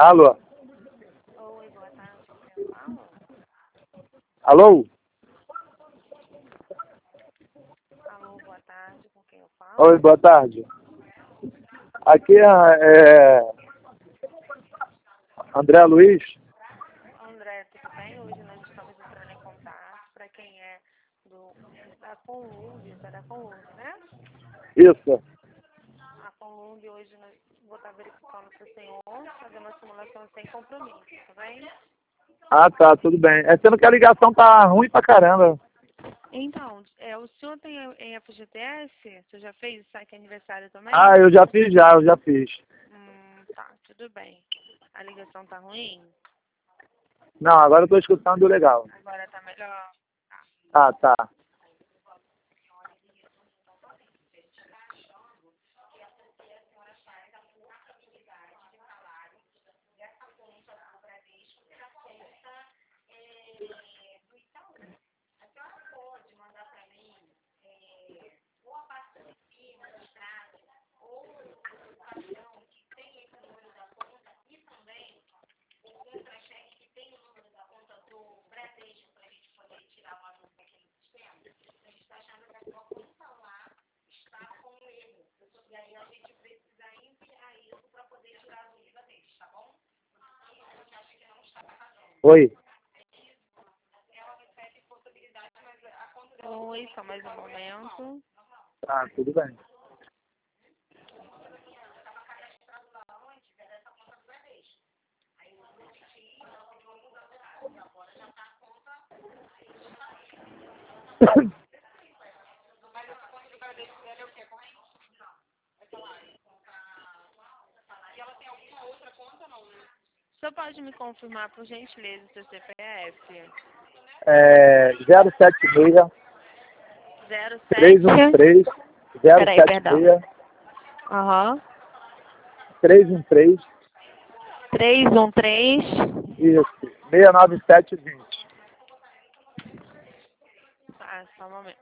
Alô? Oi, boa tarde, com quem eu falo? Alô? Alô, boa tarde, com quem eu Oi, falo? boa tarde. Aqui é André Luiz. André, tudo bem? Hoje nós estamos entrando em contato para quem é da Conlung, você é da Conlung, né? Isso. A Conlung hoje nós vou estar verificando para o senhor, fazer uma simulação sem compromisso, tá bem? Ah, tá, tudo bem. É sendo que a ligação tá ruim pra caramba. Então, o senhor tem em FGTS? Você já fez o saque aniversário também? Ah, eu já fiz. Tá, tudo bem. A ligação tá ruim? Não, agora eu tô escutando legal. Agora tá melhor? Ah, tá. Oi. Oi, só mais um momento. Tá, tudo bem. O senhor pode me confirmar, por gentileza, o seu CPF? 076 07. 313 Peraí, perdão. 076 Aham. 313 313. isso, 69720. Tá, só um momento.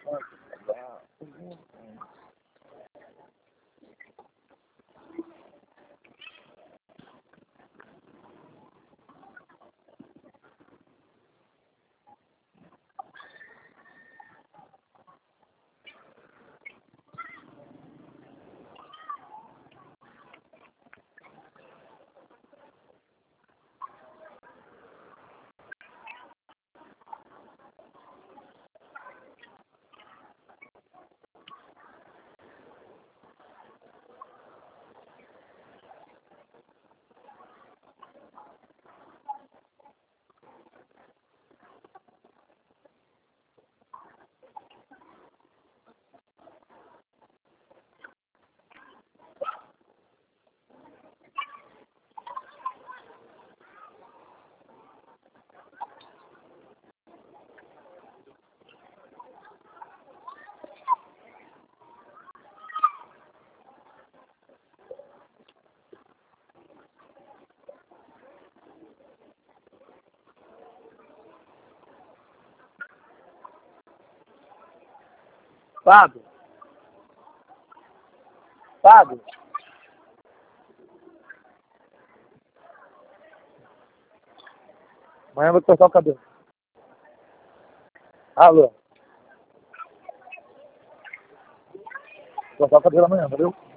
Fábio, Fábio, amanhã eu vou cortar o cabelo. Alô, vou cortar o cabelo amanhã, valeu?